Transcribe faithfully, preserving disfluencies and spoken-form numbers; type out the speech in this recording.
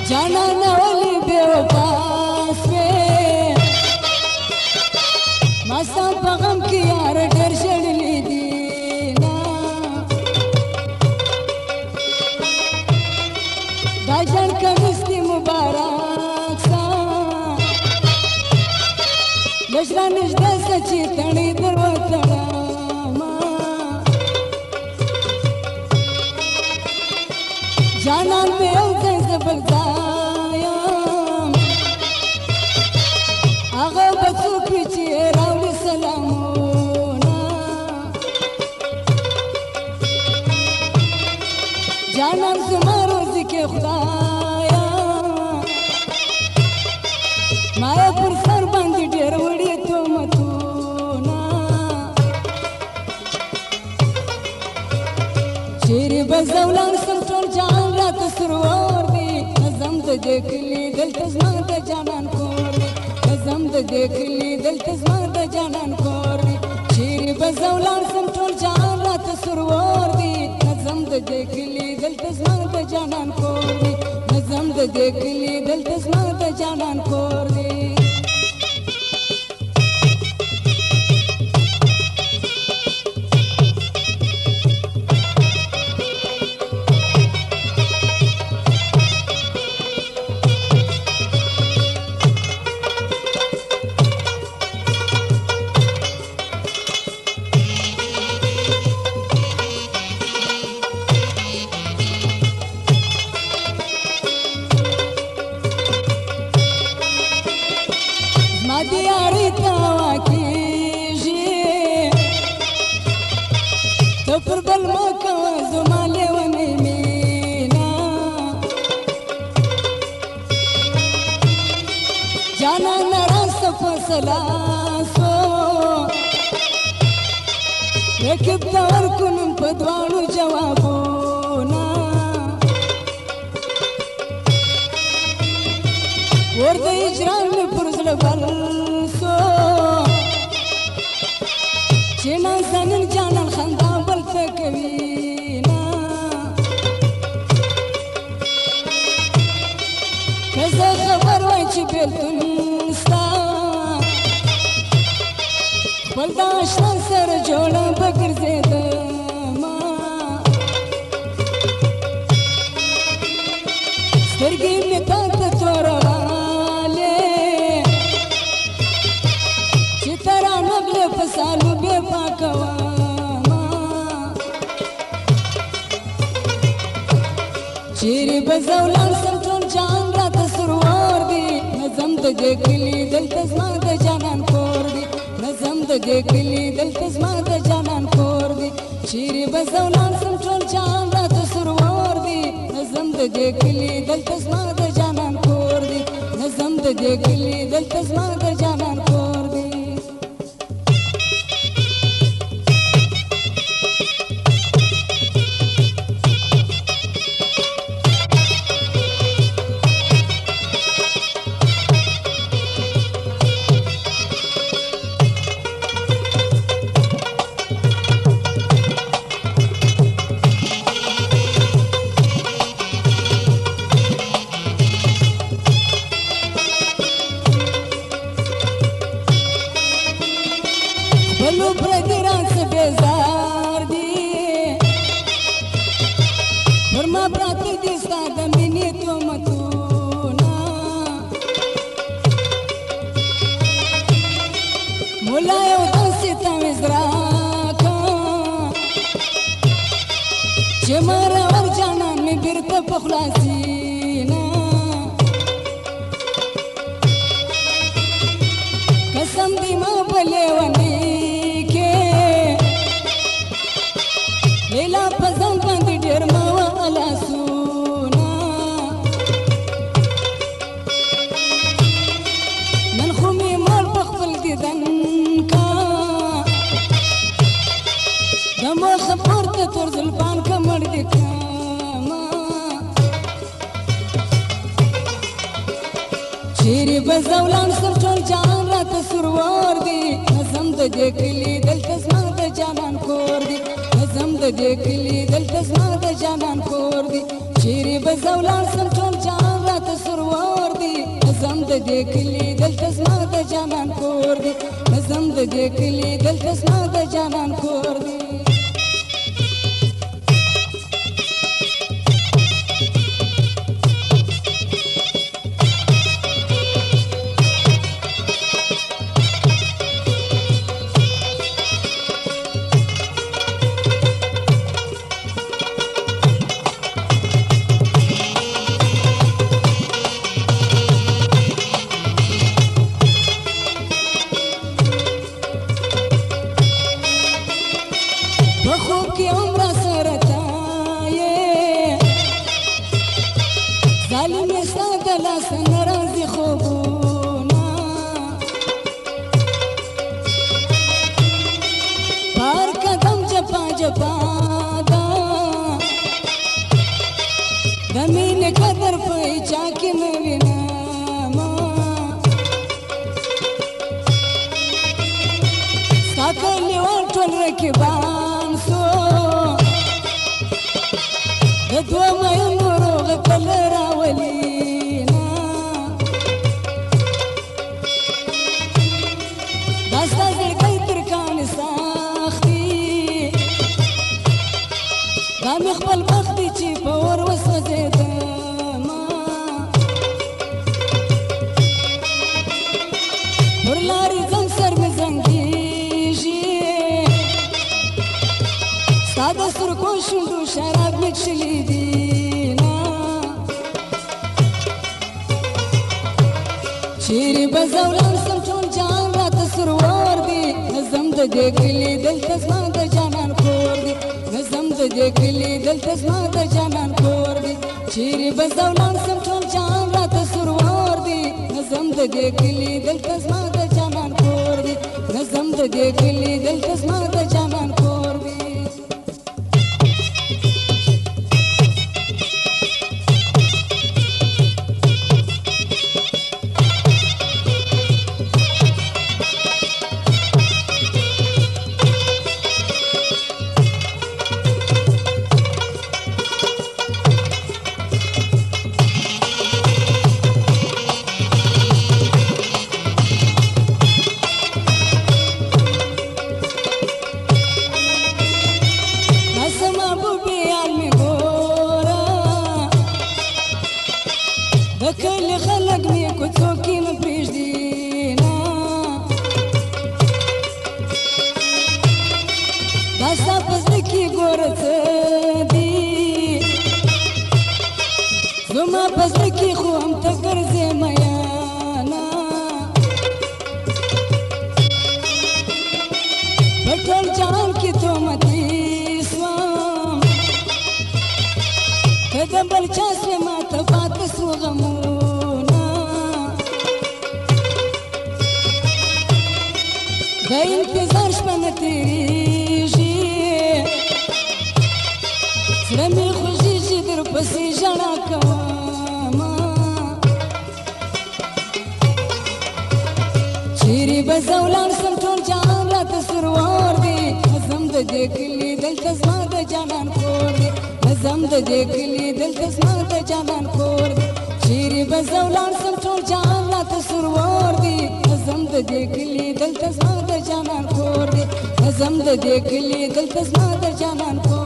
جانانه ولې بې وفا سوې ما ستا په غم کې یاره ډېر ژړلي دي نه دا ژړ کمیس دې مبارک سه لږ را نږدې سه چې تڼۍ در وتړمه جانان مې یو ځای زه بل ځای یم هغه به څوک وي چې راوړي سلامونه جانان زما روزي کې خدایا ما یې پر سر باندې ډېر وړي تهمتونه چیرې به زه ولاړ سم ټول جهان راته سرور دی نظم د دې کلي دلته زما د جانان کور دی نظم د دې کلي دلته زما د جانان کور دی چیرې به زه ولاړ سم ټول جهان راته سرور دی نظم د دې کلي دلته زما د جانان کور دی نظم د دې کلي دلته زما د جانان کور دی دیارې ته واکېږي ته پر بل مه کوه زما لیونۍ مینه جانانه راسه فیصله سو رقیب ته ورکړم په دواړو جوابونه ور د هجران مې پر زړه بل سو چې نازنین جانان خندا بل څه کوي نه که زه خبر وای چې بېلتون ستا خپل د اشنا سره جوړه به ګرځېدمه سترګې مې تا ته توروه پسالو بے پاکواما چیرې به زه ولاړ سم ټول جهان راته سرور دی نظم د دې کلي دلته زما د جانان کور دی نظم د دې کلي دلته زما د جانان کور دی چیرې به زه ولاړ سم ټول جهان راته سرور دی نظم د دې کلي دلته زما د جانان کور دی نظم د دې کلي دلته زما د جانان کور دی بلو پردی رات سے بیزار دی پر ما پراتی دی ستا د مینې تهمتونه مولا یو داسې تعویض راکړه چې ما راوړ جانان مې بېرته په خلاصینه قسم دی ما په لیونۍ لیلا په ځان باندې ډېر ما وه لاسونه نن خو مې مور په خپل دیدن کا د مخه پورته تور زلفان که مړ دې کړمه چیرې به زه ولاړ سم ټول جهان راته سرور دی نظم د دې کلي دلته زما د جانان کور دی نظم د دې کلي دلته زما د جانان کور دی چیرې به زه ولاړ سم ټول جهان راته سرور دی نظم د دې کلي دلته زما د جانان کور دی نظم د دې کلي دلته زما د جانان کور دی خوب کی عمر سرتا یہ ظالم سادلا سنرازی خوبونا پار قدم جپا جپا دا دمین قدر پای چاکی نوینا ما ساکلی وانٹون رکبان د دوه مینو روغ کله راولینا دا ستا زړګی ترکان ساختي دا مې خپل بخت دی چې په اور وسوځېدمه پر لارې ځم سر مې زنګېږي ستا د سترګو شونډو شراب مې څښلي دي نه چیرې به زه ولاړ سم ټول جهان راته سرور دی نظم د دې کلي دلته زما د جانان کور دی نظم د دې کلي دلته زما د جانان کور دی چیرې به زه ولاړ سم ټول جهان راته سرور دی نظم د دې کلي دلته زما د جانان کور دی نظم د دې کلي دلته زما د جانان کور دی کله خلق می کو څوک نه پرېږدي نه دا ستا په زړه کې ګوره څه دي زما په زړه کې خو هم ته ګرځې میانه په ټول جهان کې تهمتي سوم که د بل چا سوې ماته پاته سو غمونه د انتظار شپه نه تېرېږي زړه مې خوږېږي درپسې ژړا کومه چیرې به زه ولاړ سم ټول جهان راته سرور دی نظم د دې کلي دلته زما د جانان کور دی نظم د دې کلي دلته زما د جانان کور دی چیرې به زه ولاړ سم ټول جهان راته سرور دی نظم د دې کلي دلته زما د جانان کور دی نظم د دې کلي دلته زما د جانان کور